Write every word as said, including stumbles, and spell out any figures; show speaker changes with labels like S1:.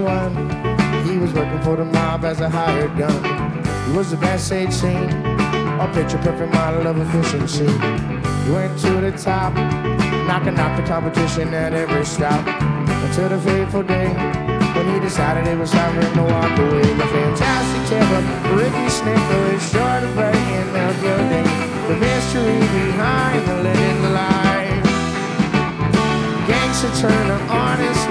S1: twenty-one, he was working for the mob as a hired gun. He was the best they'd seen, a picture-perfect model of efficiency. He went to the top, knocking out the competition at every stop, until the fateful day when he decided it was time for him to walk away. The fantastic tale of Ricky Snicker is sure to brighten up your day. The mystery behind the living life. Gangster turned an honest